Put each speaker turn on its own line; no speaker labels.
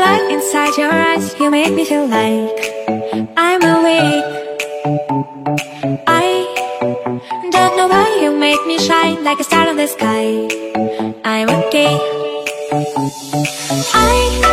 light inside your eyes, you make me feel like I'm awake. I don't know why you make me shine like a star in the sky. I'm okay. I